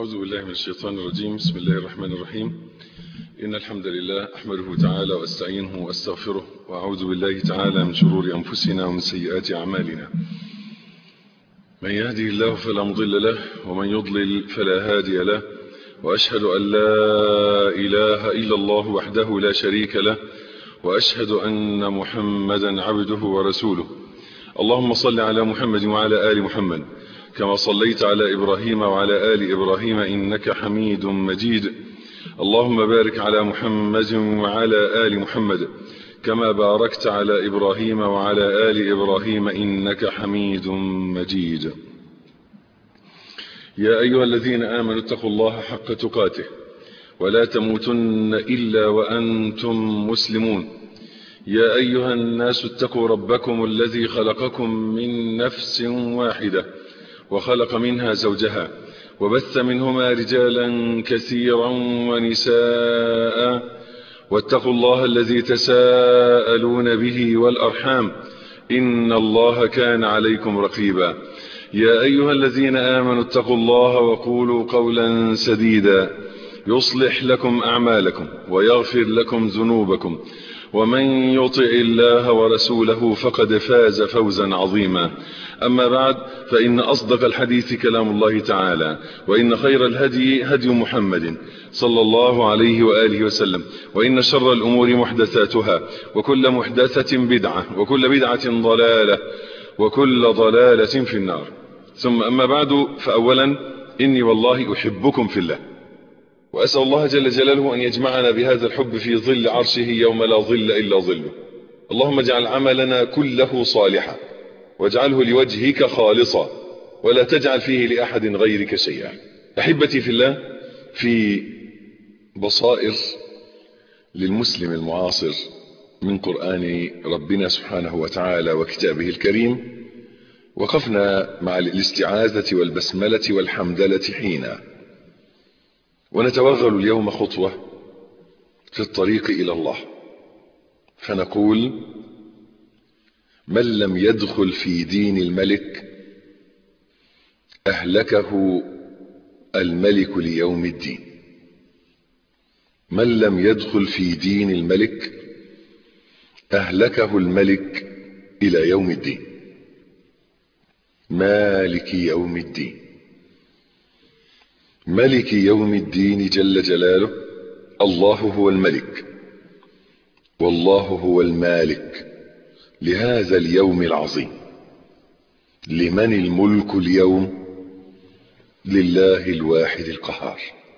أعوذ بالله من الشيطان الرجيم. بسم الله الرحمن الرحيم. إن الحمد لله أحمده تعالى وأستعينه وأستغفره، وأعوذ بالله تعالى من شرور أنفسنا ومن سيئات أعمالنا. من يهدي الله فلا مضل له، ومن يضلل فلا هادي له، وأشهد أن لا إله إلا الله وحده لا شريك له، وأشهد أن محمدا عبده ورسوله. اللهم صل على محمد وعلى آل محمد كما صليت على إبراهيم وعلى آل إبراهيم إنك حميد مجيد. اللهم بارك على محمد وعلى آل محمد كما باركت على إبراهيم وعلى آل إبراهيم إنك حميد مجيد. يا أيها الذين آمنوا اتقوا الله حق تقاته ولا تموتن إلا وأنتم مسلمون. يا أيها الناس اتقوا ربكم الذي خلقكم من نفس واحدة وخلق منها زوجها وبث منهما رجالا كثيرا ونساء، واتقوا الله الذي تساءلون به والأرحام إن الله كان عليكم رقيبا. يا أيها الذين آمنوا اتقوا الله وقولوا قولا سديدا يصلح لكم أعمالكم ويغفر لكم ذنوبكم، ومن يطع الله ورسوله فقد فاز فوزا عظيما. أما بعد، فإن أصدق الحديث كلام الله تعالى، وإن خير الهدي هدي محمد صلى الله عليه وآله وسلم، وإن شر الأمور محدثاتها، وكل محدثة بدعة، وكل بدعة ضلالة، وكل ضلالة في النار. ثم أما بعد، فأولا إني والله أحبكم في الله، وأسأل الله جل جلاله أن يجمعنا بهذا الحب في ظل عرشه يوم لا ظل إلا ظله. اللهم اجعل عملنا كله صالحا، واجعله لوجهك خالصا، ولا تجعل فيه لأحد غيرك شيئا. أحبتي في الله، في بصائر للمسلم المعاصر من قرآن ربنا سبحانه وتعالى وكتابه الكريم، وقفنا مع الاستعاذة والبسملة والحمدلة حينا، ونتوغل اليوم خطوة في الطريق إلى الله، فنقول: من لم يدخل في دين الملك أهلكه الملك ليوم الدين. من لم يدخل في دين الملك أهلكه الملك إلى يوم الدين. مالك يوم الدين، ملك يوم الدين جل جلاله. الله هو الملك، والله هو المالك لهذا اليوم العظيم. لمن الملك اليوم؟ لله الواحد القهار،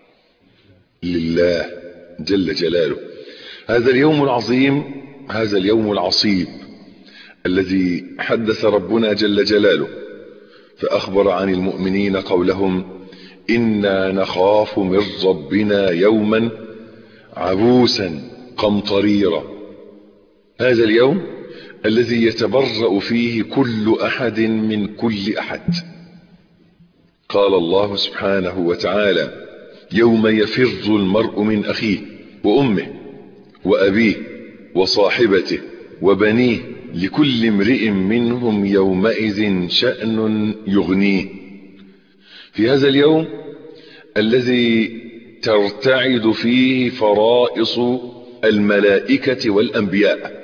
لله جل جلاله. هذا اليوم العظيم، هذا اليوم العصيب الذي حدث ربنا جل جلاله فأخبر عن المؤمنين قولهم: إنا نخاف من ربنا يوما عبوسا قمطريرا. هذا اليوم الذي يتبرأ فيه كل أحد من كل أحد. قال الله سبحانه وتعالى: يوم يفر المرء من أخيه وأمه وأبيه وصاحبته وبنيه لكل امرئ منهم يومئذ شأن يغنيه. في هذا اليوم الذي ترتعد فيه فرائص الملائكة والأنبياء،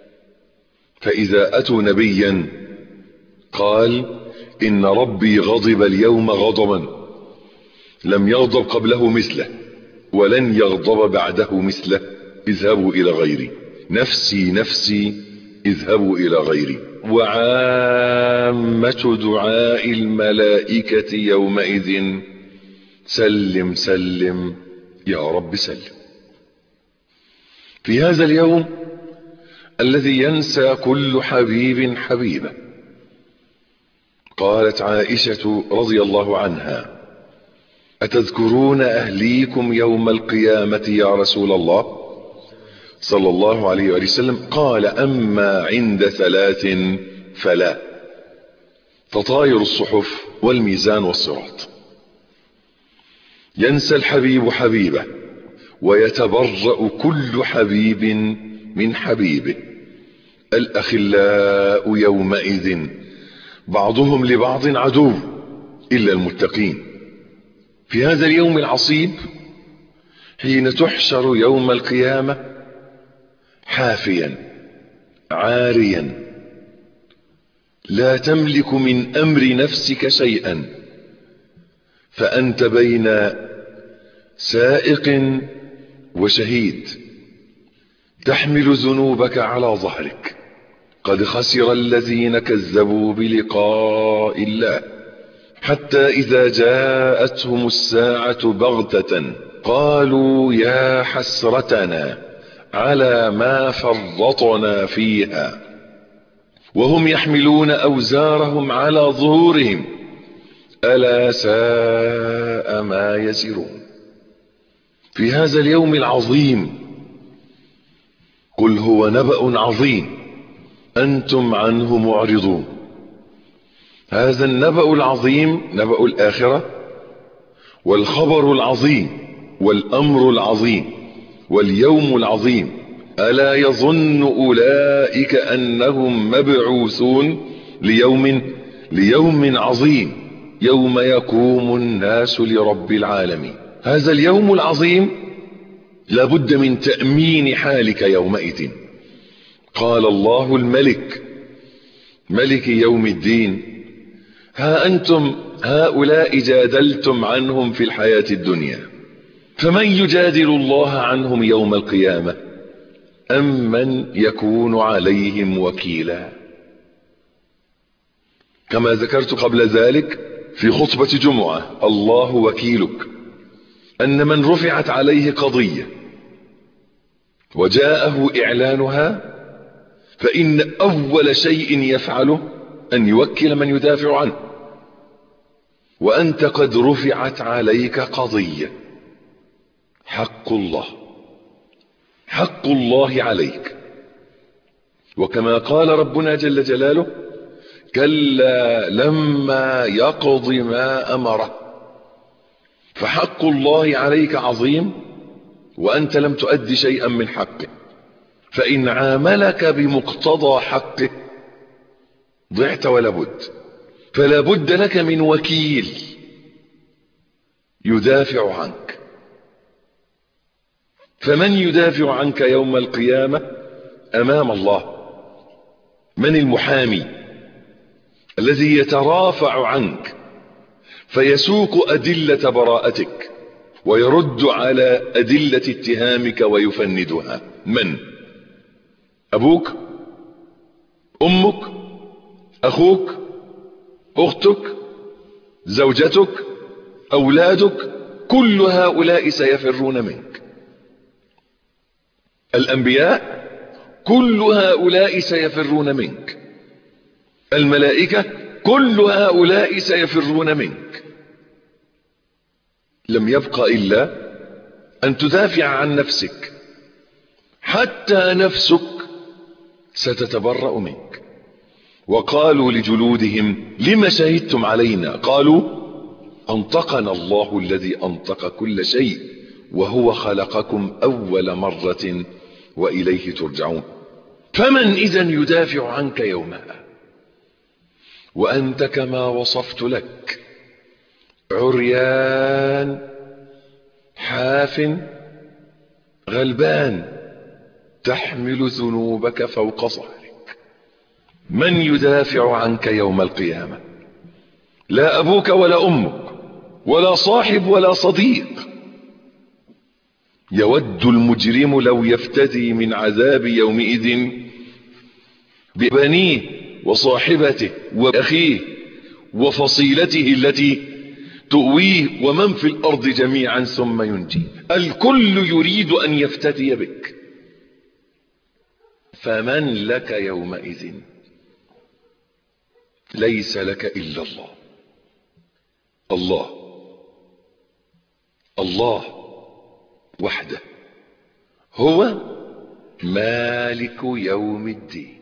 فإذا أتوا نبيا قال: إن ربي غضب اليوم غضبا لم يغضب قبله مثله ولن يغضب بعده مثله، اذهبوا إلى غيري، نفسي نفسي اذهبوا إلى غيري. وعامة دعاء الملائكة يومئذ: سلم سلم يا رب سلم. في هذا اليوم الذي ينسى كل حبيب حبيبه، قالت عائشة رضي الله عنها: أتذكرون أهليكم يوم القيامة يا رسول الله صلى الله عليه وسلم؟ قال: أما عند ثلاث فلا: تطاير الصحف والميزان والصراط. ينسى الحبيب حبيبه، ويتبرأ كل حبيب من حبيبه. الأخلاء يومئذ بعضهم لبعض عدو إلا المتقين. في هذا اليوم العصيب حين تحشر يوم القيامة حافيا عاريا لا تملك من أمر نفسك شيئا، فأنت بين سائق وشهيد تحمل ذنوبك على ظهرك. قد خسر الذين كذبوا بلقاء الله حتى إذا جاءتهم الساعة بغتة قالوا يا حسرتنا على ما فرطنا فيها وهم يحملون أوزارهم على ظهورهم ألا ساء ما يزرون. في هذا اليوم العظيم قل هو نبأ عظيم أنتم عنه معرضون. هذا النبأ العظيم نبأ الآخرة، والخبر العظيم والأمر العظيم واليوم العظيم. ألا يظن أولئك أنهم مبعوثون ليوم عظيم يوم يقوم الناس لرب العالمين. هذا اليوم العظيم لابد من تأمين حالك يومئذ. قال الله الملك ملك يوم الدين ها أنتم هؤلاء جادلتم عنهم في الحياة الدنيا، فمن يجادل الله عنهم يوم القيامة أم من يكون عليهم وكيلا. كما ذكرت قبل ذلك في خطبة جمعة الله وكيلك، أن من رفعت عليه قضية وجاءه إعلانها فإن أول شيء يفعله أن يوكل من يدافع عنه. وأنت قد رفعت عليك قضية، حق الله عليك. وكما قال ربنا جل جلاله كلا لما يقض ما أمره، فحق الله عليك عظيم وأنت لم تؤدي شيئا من حقه، فإن عاملك بمقتضى حقه ضعت ولا بد. فلا بد لك من وكيل يدافع عنك. فمن يدافع عنك يوم القيامة أمام الله؟ من المحامي الذي يترافع عنك فيسوق أدلة براءتك ويرد على أدلة اتهامك ويفندها؟ من؟ أبوك، أمك، أخوك، أختك، زوجتك، أولادك، كل هؤلاء سيفرون منك. الأنبياء كل هؤلاء سيفرون منك. الملائكة كل هؤلاء سيفرون منك. لم يبق إلا أن تدافع عن نفسك، حتى نفسك ستتبرأ منك. وقالوا لجلودهم لما شهدتم علينا؟ قالوا أنطقنا الله الذي أنطق كل شيء وهو خلقكم أول مرة وإليه ترجعون. فمن إذن يدافع عنك يومها وأنت كما وصفت لك عريان حاف غلبان تحمل ذنوبك فوق ظهرك؟ من يدافع عنك يوم القيامة؟ لا أبوك ولا أمك ولا صاحب ولا صديق. يود المجرم لو يفتدي من عذاب يومئذ ببنيه وصاحبته وأخيه وفصيلته التي تؤويه ومن في الأرض جميعا ثم ينجي. الكل يريد أن يفتدي بك. فمن لك يومئذ؟ ليس لك إلا الله وحده هو مالك يوم الدين.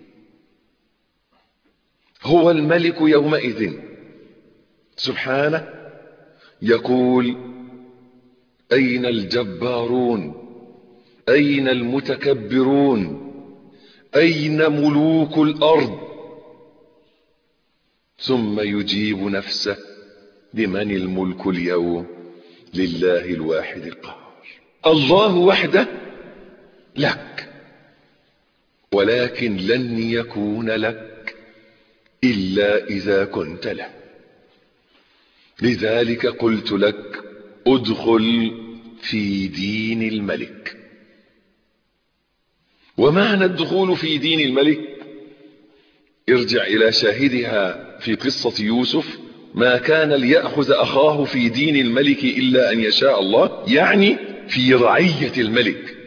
هو الملك يومئذ سبحانه. يقول أين الجبارون؟ أين المتكبرون؟ أين ملوك الأرض؟ ثم يجيب نفسه لمن الملك اليوم؟ لله الواحد القهار. الله وحده لك، ولكن لن يكون لك إلا إذا كنت له. لذلك قلت لك ادخل في دين الملك. ومعنى الدخول في دين الملك ارجع إلى شاهدها في قصة يوسف: ما كان ليأخذ أخاه في دين الملك إلا أن يشاء الله، يعني في رعية الملك،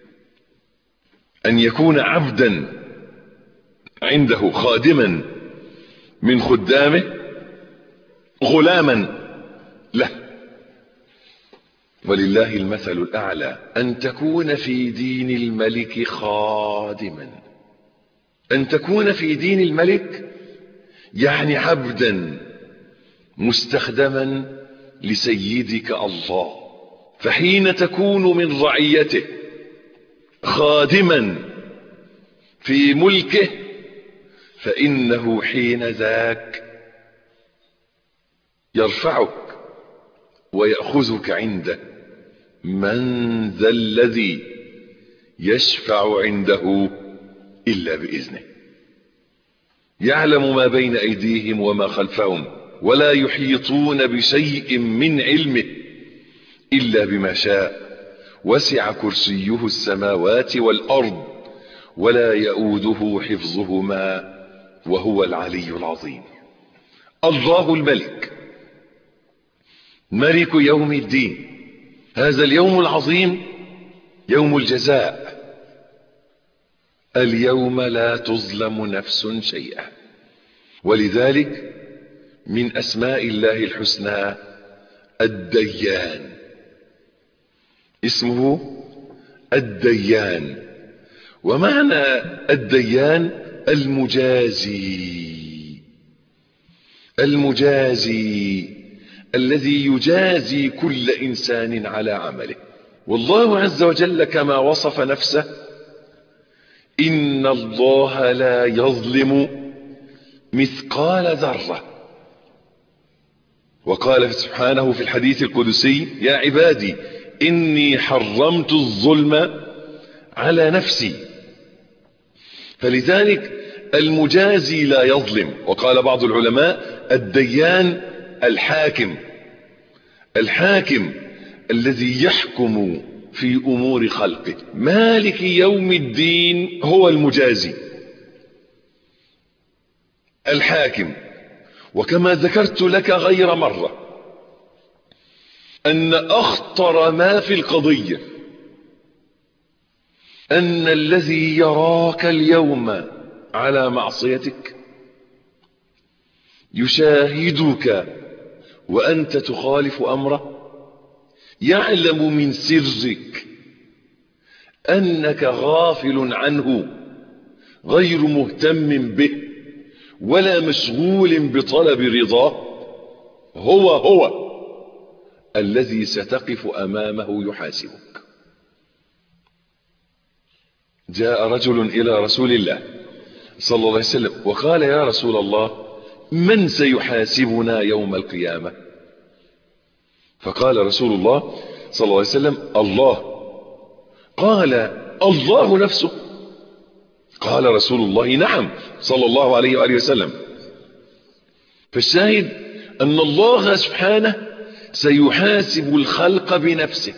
أن يكون عبدا عنده خادما من خدامه، غلاما له. ولله المثل الأعلى، أن تكون في دين الملك خادما. أن تكون في دين الملك يعني عبدا مستخدما لسيدك الله. فحين تكون من رعيته خادما في ملكه، فإنه حين ذاك يرفعك ويأخذك عنده. من ذا الذي يشفع عنده إلا بإذنه. يعلم ما بين أيديهم وما خلفهم، ولا يحيطون بشيء من علمه إلا بما شاء. وسع كرسيه السماوات والأرض ولا يؤوده حفظهما وهو العلي العظيم. الله الملك، ملك يوم الدين. هذا اليوم العظيم يوم الجزاء. اليوم لا تظلم نفس شيئا. ولذلك من أسماء الله الحسنى الديان، اسمه الديان. ومعنى الديان المجازي. المجازي الذي يجازي كل إنسان على عمله. والله عز وجل كما وصف نفسه: إن الله لا يظلم مثقال ذرة. وقال سبحانه في الحديث القدسي: يا عبادي إني حرمت الظلم على نفسي. فلذلك المجازي لا يظلم. وقال بعض العلماء: الديان الحاكم. الحاكم الذي يحكم في أمور خلقه. مالك يوم الدين هو المجازي الحاكم. وكما ذكرت لك غير مرة أن أخطر ما في القضية أن الذي يراك اليوم على معصيتك يشاهدك وأنت تخالف أمره، يعلم من سرك أنك غافل عنه، غير مهتم به ولا مشغول بطلب رضاه. هو الذي ستقف أمامه يحاسبك. جاء رجل إلى رسول الله صلى الله عليه وسلم وقال: يا رسول الله، من سيحاسبنا يوم القيامة؟ فقال رسول الله صلى الله عليه وسلم: الله. قال: الله نفسه؟ قال رسول الله: نعم، صلى الله عليه وآله وسلم. فالشاهد أن الله سبحانه سيحاسب الخلق بنفسه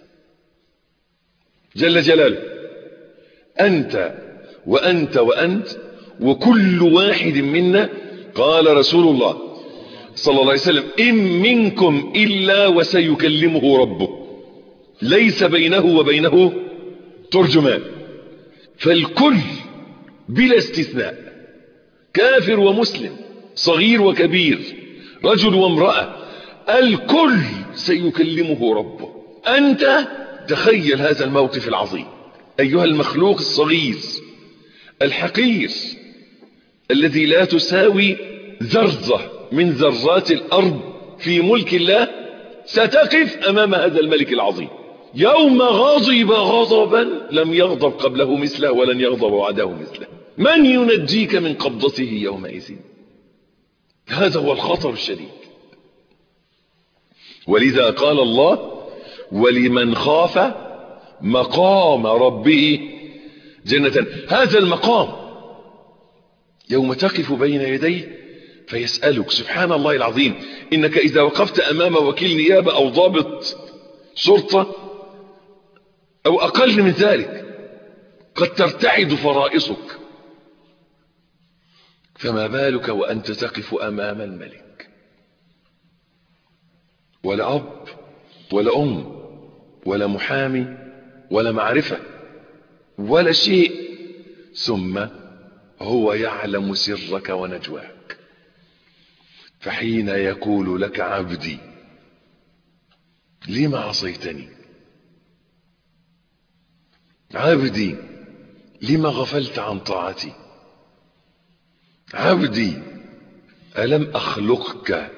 جل جلاله. أنت وأنت وأنت وكل واحد منا. قال رسول الله صلى الله عليه وسلم: إن منكم إلا وسيكلمه ربه ليس بينه وبينه ترجمان. فالكل بلا استثناء، كافر ومسلم، صغير وكبير، رجل وامرأة، الكل سيكلمه ربه. أنت تخيل هذا الموقف العظيم أيها المخلوق الصغير الحقير الذي لا تساوي ذرة من ذرات الأرض في ملك الله، ستقف أمام هذا الملك العظيم. يوم غضب غضبا لم يغضب قبله مثله ولن يغضب بعده مثله. من ينجيك من قبضته يومئذ؟ هذا هو الخطر الشديد. ولذا قال الله: ولمن خاف مقام ربه جنة. هذا المقام يوم تقف بين يديه فيسألك سبحان الله العظيم، إنك إذا وقفت أمام وكيل نيابة أو ضابط شرطة أو أقل من ذلك قد ترتعد فرائصك، فما بالك وأنت تقف أمام الملك؟ ولا أب ولا أم ولا محامي ولا معرفة ولا شيء، ثم هو يعلم سرك ونجواك. فحين يقول لك: عبدي لما عصيتني؟ عبدي لما غفلت عن طاعتي؟ عبدي ألم أخلقك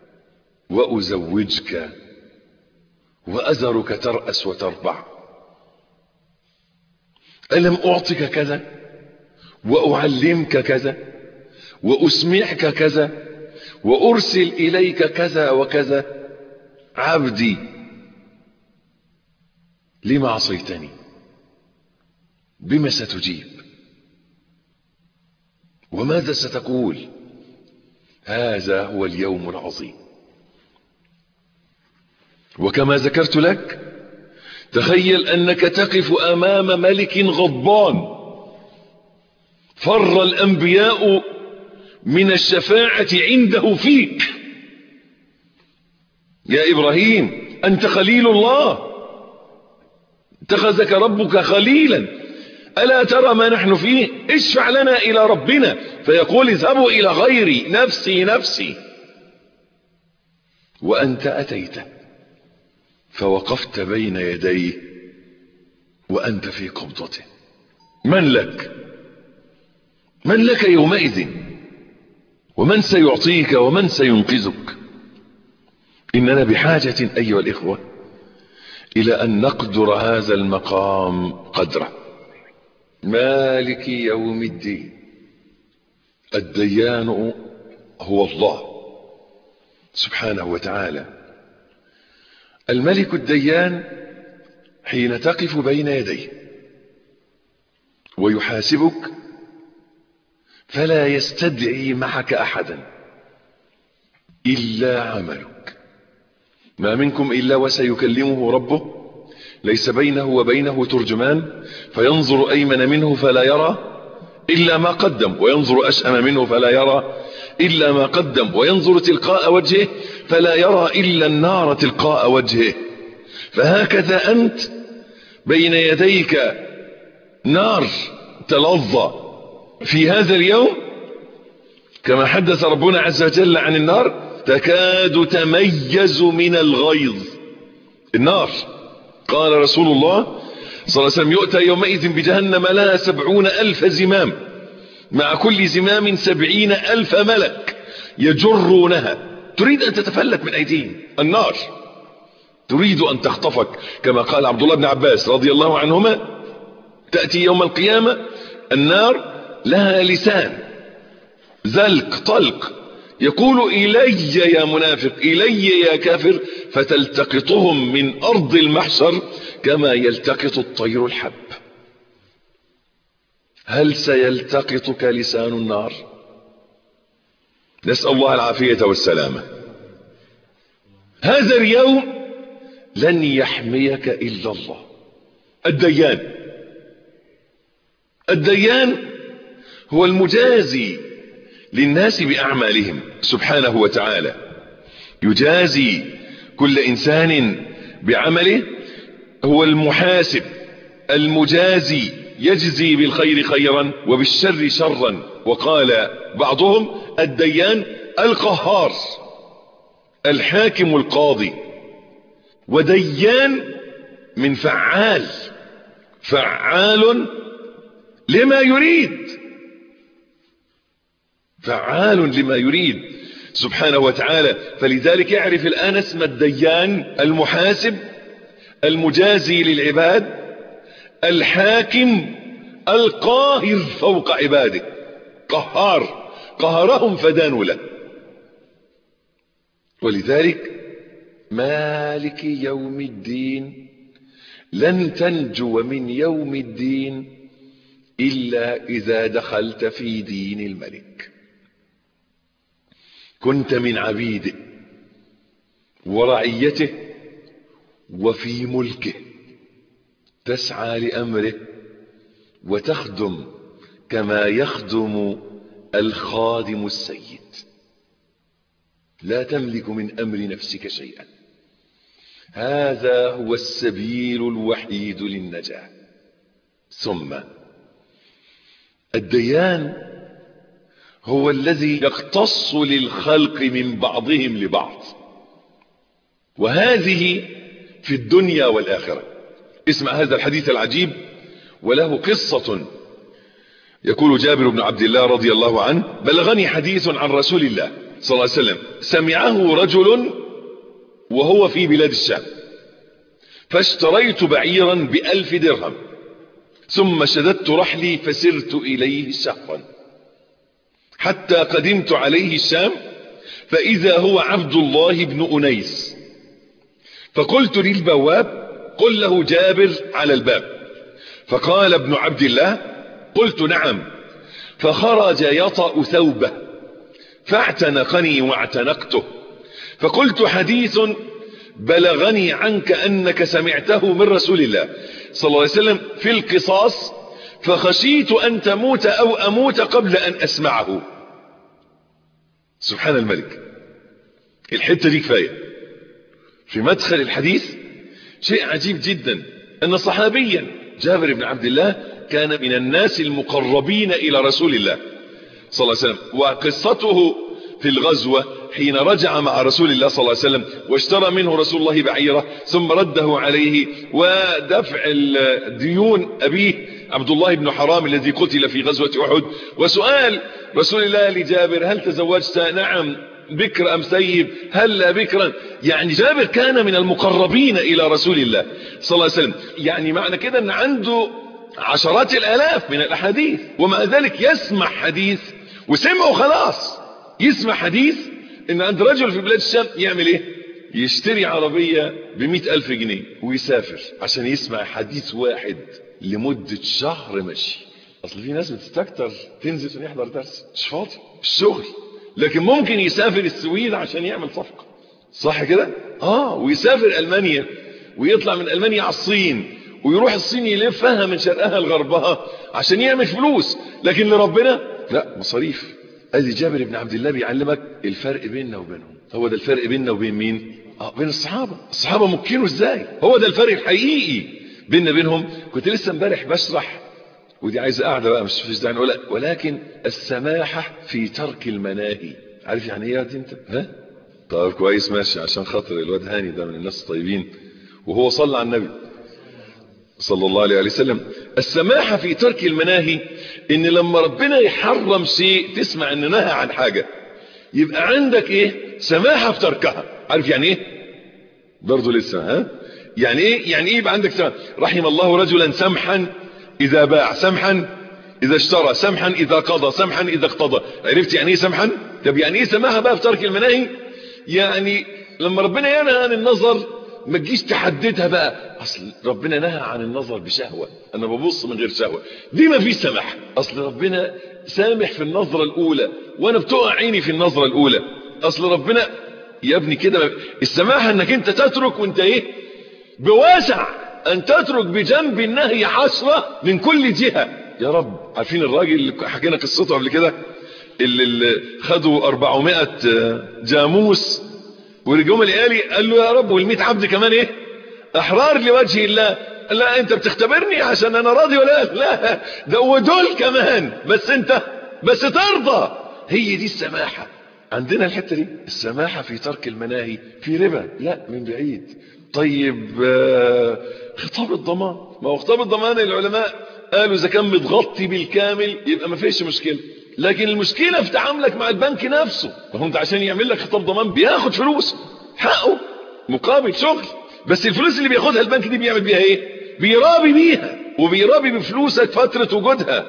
وأزوجك وأذرك ترأس وتربع؟ ألم أعطك كذا وأعلمك كذا وأسمعك كذا وأرسل إليك كذا وكذا؟ عبدي لما عصيتني؟ بما ستجيب؟ وماذا ستقول؟ هذا هو اليوم العظيم. وكما ذكرت لك، تخيل أنك تقف أمام ملك غضبان فر الأنبياء من الشفاعة عنده فيك. يا إبراهيم أنت خليل الله، اتخذك ربك خليلا، ألا ترى ما نحن فيه؟ اشفع لنا إلى ربنا. فيقول: اذهبوا إلى غيري، نفسي نفسي. وأنت أتيت فوقفت بين يديه وأنت في قبضته. من لك؟ من لك يومئذ؟ ومن سيعطيك ومن سينقذك؟ إننا بحاجة أيها الإخوة إلى أن نقدر هذا المقام قدره. مالك يوم الدين، الديان هو الله سبحانه وتعالى. الملك الديان حين تقف بين يديه ويحاسبك فلا يستدعي معك أحدا إلا عملك. ما منكم إلا وسيكلمه ربه، ليس بينه وبينه ترجمان، فينظر أيمن منه فلا يرى إلا ما قدم، وينظر أشأم منه فلا يرى إلا ما قدم، وينظر تلقاء وجهه فلا يرى إلا النار تلقاء وجهه. فهكذا أنت بين يديك نار تلظى في هذا اليوم، كما حدث ربنا عز وجل عن النار: تكاد تميز من الغيظ. النار، قال رسول الله صلى الله عليه وسلم: يؤتى يومئذ بجهنم لها 70,000 زمام، مع كل زمام 70,000 ملك يجرونها. تريد أن تتفلت من أيديهم. النار تريد أن تخطفك، كما قال عبد الله بن عباس رضي الله عنهما: تأتي يوم القيامة النار لها لسان زلق طلق يقول: إلي يا منافق، إلي يا كافر، فتلتقطهم من أرض المحشر كما يلتقط الطير الحب. هل سيلتقطك لسان النار؟ نسأل الله العافية والسلامة. هذا اليوم لن يحميك إلا الله. الديان، الديان هو المجازي للناس بأعمالهم سبحانه وتعالى، يجازي كل إنسان بعمله. هو المحاسب المجازي، يجزي بالخير خيرا وبالشر شرا. وقال بعضهم: الديان القهار، الحاكم القاضي. وديان من فعال، فعال لما يريد، فعال لما يريد سبحانه وتعالى. فلذلك يعرف الآن اسم الديان: المحاسب، المجازي للعباد، الحاكم، القاهر فوق عباده. قهرهم فدانوا له. ولذلك مالك يوم الدين لن تنجو من يوم الدين إلا إذا دخلت في دين الملك. كنت من عبيده ورعيته وفي ملكه، تسعى لأمره وتخدم كما يخدم الخادم السيد. لا تملك من أمر نفسك شيئا. هذا هو السبيل الوحيد للنجاة. ثم الديان هو الذي يقتص للخلق من بعضهم لبعض، وهذه في الدنيا والآخرة. اسمع هذا الحديث العجيب وله قصة. يقول جابر بن عبد الله رضي الله عنه: بلغني حديث عن رسول الله صلى الله عليه وسلم سمعه رجل وهو في بلاد الشام، فاشتريت بعيرا ب1000 درهم، ثم شددت رحلي فسرت إليه شهرا، حتى قدمت عليه الشام، فإذا هو عبد الله بن أنيس، فقلت للبواب: قل له جابر على الباب. فقال ابن عبد الله: قلت نعم. فخرج يطأ ثوبه فاعتنقني واعتنقته، فقلت: حديث بلغني عنك أنك سمعته من رسول الله صلى الله عليه وسلم في القصاص، فخشيت أن تموت أو أموت قبل أن أسمعه. سبحان الملك. الحتة دي كفاية في مدخل الحديث. شيء عجيب جدا أن صحابيا جابر بن عبد الله كان من الناس المقربين إلى رسول الله صلى الله عليه وسلم، وقصته في الغزوة حين رجع مع رسول الله صلى الله عليه وسلم واشترى منه رسول الله بعيرة ثم رده عليه، ودفع الديون أبيه عبد الله بن حرام الذي قتل في غزوة أحد، وسؤال رسول الله لجابر: هل تزوجت؟ نعم. بكر أم سيب؟ هل لا بكرا؟ يعني جابر كان من المقربين إلى رسول الله صلى الله عليه وسلم. يعني معنى كده أن عنده عشرات الآلاف من الأحاديث، ومع ذلك يسمع حديث وسمعه خلاص. يسمع حديث ان عند رجل في بلاد الشام يعمل ايه؟ يشتري عربية ب100,000 جنيه ويسافر عشان يسمع حديث واحد لمدة شهر مشي. اصل في ناس بتستكتر تنزل عشان يحضر درس، مش فاضي الشغل، لكن ممكن يسافر السويد عشان يعمل صفقة، صح كده؟ ويسافر ألمانيا ويطلع من ألمانيا على الصين ويروح الصين يلفها من شرقها لغربها عشان يعمل فلوس، لكن لربنا لا، مصاريف. ادي جابر بن عبد الله بيعلمك الفرق بيننا وبينهم. هو ده الفرق بيننا وبين مين؟ بين الصحابة ممكنوا ازاي؟ هو ده الفرق الحقيقي بيننا بينهم. كنت لسه امبارح بشرح، ودي عايزه قاعده بقى مش داعي نقولها، ولكن السماحة في ترك المناهي. عارف يعني ايه انت؟ ها؟ طيب كويس ماشي، عشان خاطر الواد هاني ده من الناس الطيبين وهو صلى على النبي صلى الله عليه وسلم. السماحة في ترك المناهي ان لما ربنا يحرم شيء تسمع ان نهى عن حاجة يبقى عندك ايه؟ سماحة في تركها. عارف يعني ايه؟ برضو لسه ها؟ يعني ايه؟ يعني ايه يبقى عندك سماحة؟ رحم الله رجلا سمحا اذا باع، سمحا اذا اشترى، سمحا اذا قضى، سمحا اذا اقتضى. عرفت يعني ايه سمحا؟ طب يعني ايه سماحة بقى في ترك المناهي؟ يعني لما ربنا ينهى عن النظر ما تجيش تحددها بقى، اصل ربنا نهى عن النظر بشهوة، انا ببص من غير شهوة، دي ما فيش سماح. اصل ربنا سامح في النظرة الاولى وانا بتقع عيني في النظرة الاولى، اصل ربنا يا ابني كده. السماحة انك انت تترك وانت ايه؟ بواسع، ان تترك بجنب النهي 10 من كل جهة. يا رب. عارفين الراجل اللي حكينا قصته قبل كده اللي خدوا 400 جاموس ورجعوا الآلي، قال له: يا رب وال100 عبد كمان ايه؟ احرار لوجه الله. لا انت بتختبرني عشان انا راضي ولا لا؟ ده ودول كمان، بس انت بس ترضى. هي دي السماحة عندنا. الحتة دي السماحة في ترك المناهي. في ربا؟ لا، من بعيد. طيب خطاب الضمان، ما هو خطاب الضمان العلماء قالوا اذا كان متغطي بالكامل يبقى ما فيش مشكلة، لكن المشكلة في تعاملك مع البنك نفسه. ما هو انت عشان يعمل لك خطاب ضمان بياخد فلوس حقه مقابل شغل، بس الفلوس اللي بياخدها البنك دي بيعمل بيها ايه؟ بيرابي بيها، وبيرابي بفلوسك فترة وجودها.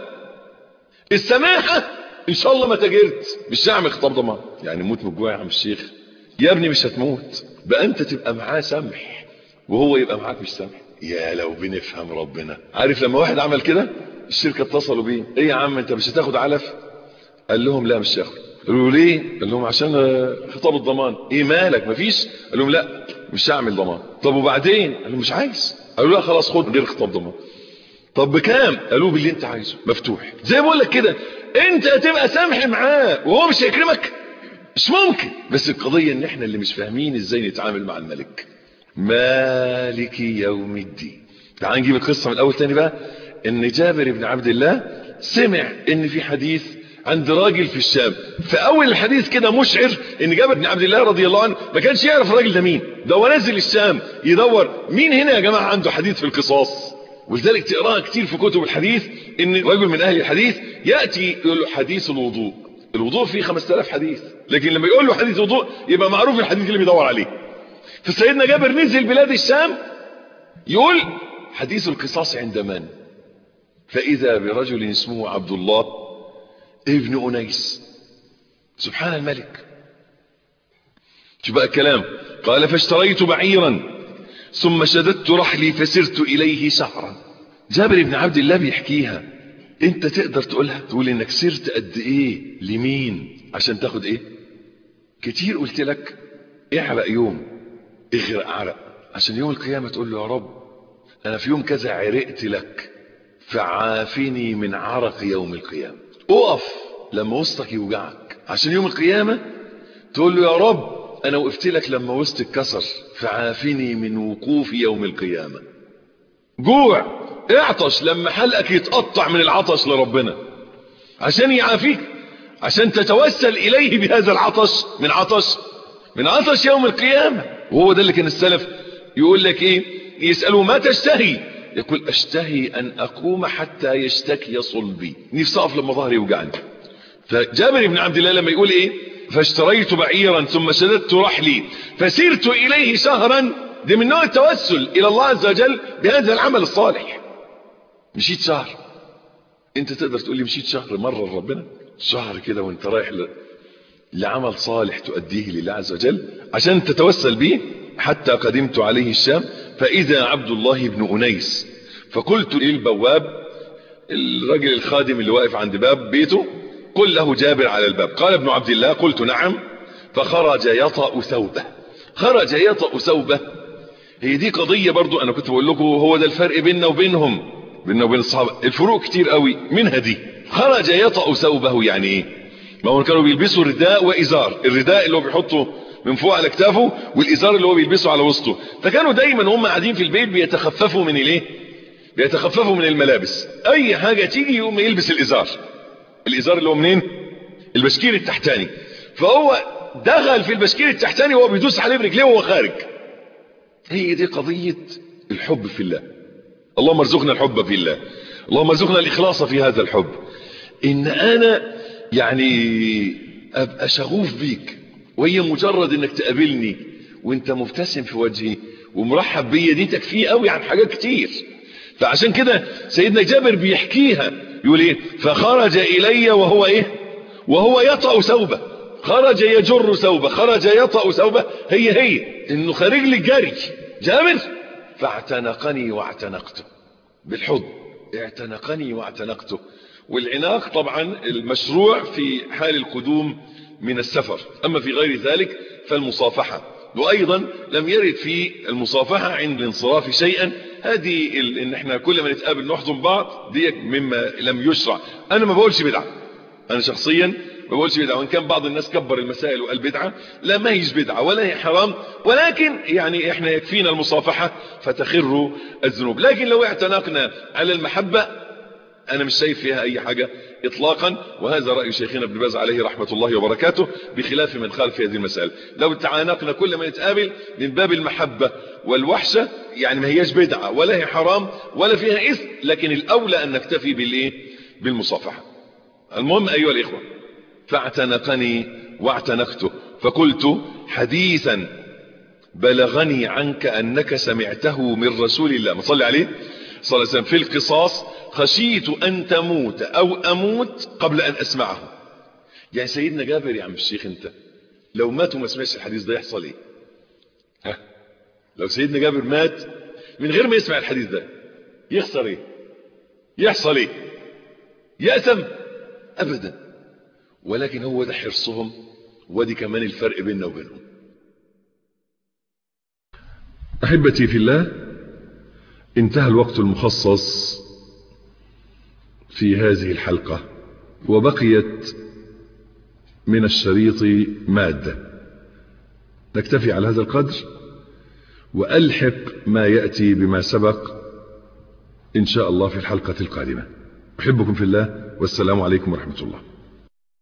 السماحة ان شاء الله ما تجرت، مش هعمل خطاب ضمان. يعني موت من الجوع يا عم الشيخ؟ يا ابني مش هتموت، بقى انت تبقى معاه سمح وهو يبقى معاك مش سمح. يا لو بنفهم ربنا. عارف لما واحد عمل كده الشركة اتصلوا بيه، ايه يا عم انت مش هتاخد علف؟ قال لهم لا مش هاخد. قالوا ليه؟ قال لهم عشان خطاب الضمان. ايه مالك مفيش؟ قال لهم لا مش هعمل ضمان. طب وبعدين؟ قال لهم مش عايز. قالوا لا خلاص خد غير خطاب ضمان. طب بكام؟ قالوا باللي انت عايزه مفتوح. زي ما بقول لك كده انت هتبقى سامح معاه وهو مش هيكرمك، مش ممكن. بس القضية ان احنا اللي مش فاهمين ازاي نتعامل مع الملك. مالك يوم الدين. تعال نجيب القصة من الاول تاني بقى. ان جابر بن عبد الله سمع ان في حديث عند راجل في الشام. في اول الحديث كده مشعر ان جابر بن عبد الله رضي الله عنه ما كانش يعرف الراجل ده مين. ده هو نازل الشام يدور مين هنا يا جماعة عنده حديث في القصاص. ولذلك تقراها كتير في كتب الحديث ان رجل من اهل الحديث يأتي يقول له حديث الوضوء. الوضوء فيه 5000 حديث، لكن لما يقول له حديث وضوء يبقى معروف الحديث اللي بيدور عليه. فسيدنا جابر نزل بلاد الشام يقول حديث القصاص عند من؟ فإذا برجل اسمه عبد الله ابن أنيس. سبحان الملك. شو بقى الكلام؟ قال فاشتريت بعيرا ثم شددت رحلي فسرت إليه شهرا. جابر بن عبد الله بيحكيها. انت تقدر تقولها؟ تقول انك سرت قد ايه لمين عشان تاخد ايه؟ كتير قلت لك احرق يوم اغرق عرق عشان يوم القيامة تقول له يا رب انا في يوم كذا عرقت لك فعافني من عرق يوم القيامة. اقف لما وسطك يوجعك عشان يوم القيامة تقول له يا رب انا وقفت لك لما وسطك اتكسر فعافني من وقوف يوم القيامة. جوع اعطش لما حلقك يتقطع من العطش لربنا عشان يعافيك، عشان تتوسل اليه بهذا العطش من عطش يوم القيامة. وهو ده اللي كان السلف يقول لك ايه، يسألوا ما تشتهي؟ يقول اشتهي ان اقوم حتى يشتكي صلبي. نفسي اقف لما ظهري يوجعني. فجابر بن عبد الله لما يقول ايه فاشتريت بعيرا ثم شددت رحلي فسرت اليه شهرا، ده من نوع التوسل الى الله عز وجل بهذا العمل الصالح. مشيت شهر. انت تقدر تقول لي مشيت شهر مرة لربنا؟ شهر كده وانت رايح لعمل صالح تؤديه لله عز وجل عشان تتوسل به. حتى قدمت عليه الشام فإذا عبد الله بن أنيس فقلت للبواب الرجل الخادم اللي واقف عند باب بيته قل له جابر على الباب. قال ابن عبد الله قلت نعم. فخرج يطأ ثوبه. خرج يطأ ثوبه. هي دي قضية برضو انا كنت بقول لكم هو ده الفرق بيننا وبينهم، بيننا وبين الصحابة الفروق كتير قوي منها دي. خرج يطأ ثوبه يعني ايه؟ ما هم كانوا بيلبسوا رداء وإزار. الرداء اللي هو بيحطه من فوق على كتافه والإزار اللي هو بيلبسه على وسطه. فكانوا دايما هم قاعدين في البيت بيتخففوا من الايه؟ بيتخففوا من الملابس. اي حاجة تيجي يقوم يلبس الإزار. الإزار اللي هو منين؟ البشكير التحتاني. فهو دخل في البشكير التحتاني وهو بيدوس عليه برجليه وهو خارج. هي دي قضية الحب في الله. اللهم ارزقنا الحب في الله، اللهم ارزقنا الإخلاص في هذا الحب. إن أنا يعني أبقى شغوف بيك وهي مجرد إنك تقابلني وإنت مبتسم في وجهي ومرحب بيا دي تكفيه قوي عن حاجات كتير. فعشان كده سيدنا جابر بيحكيها يقول إيه فخرج إلي وهو إيه؟ وهو يطأ ثوبه. خرج يجر ثوبه، خرج يطأ ثوبه. هي إنه خارج لي جري جابر. فاعتنقني واعتنقته بالحضن. اعتنقني واعتنقته. والعناق طبعا المشروع في حال القدوم من السفر، اما في غير ذلك فالمصافحة. وايضا لم يرد في المصافحة عند الانصراف شيئا. هذه ان احنا كل ما نتقابل نحضن بعض دي مما لم يشرع. انا ما بقولش بدعة، انا شخصيا ما بقولش بدعة، وان كان بعض الناس كبر المسائل وقال بدعة. لا، ما هيش بدعة ولا هي حرام، ولكن يعني احنا يكفينا المصافحة فتخر الذنوب. لكن لو اعتنقنا على المحبة انا مش شايف فيها اي حاجة اطلاقا. وهذا رأي شيخنا ابن باز عليه رحمة الله وبركاته، بخلاف من خالف في هذه المسألة. لو تعانقنا كل ما نتقابل من باب المحبة والوحشة يعني ما هياش بدعة ولا هي حرام ولا فيها إثم، لكن الاولى ان نكتفي بالايه؟ بالمصافحة. المهم ايها الاخوة، فاعتنقني واعتنقته فقلت حديثا بلغني عنك انك سمعته من رسول الله، ما صلي عليه صلى الله عليه وسلم، في القصاص خشيت ان تموت او اموت قبل ان اسمعه. يعني سيدنا جابر يا عم الشيخ انت لو مات وما سمعش الحديث ده يحصل ايه؟ لو سيدنا جابر مات من غير ما يسمع الحديث ده يخسر ايه؟ يحصل ايه؟ يأثم؟ ابدا. ولكن هو ده حرصهم، ودي كمان الفرق بيننا وبينهم. احبتي في الله، انتهى الوقت المخصص في هذه الحلقة، وبقيت من الشريط مادة. نكتفي على هذا القدر وألحق ما يأتي بما سبق إن شاء الله في الحلقة القادمة. أحبكم في الله، والسلام عليكم ورحمة الله.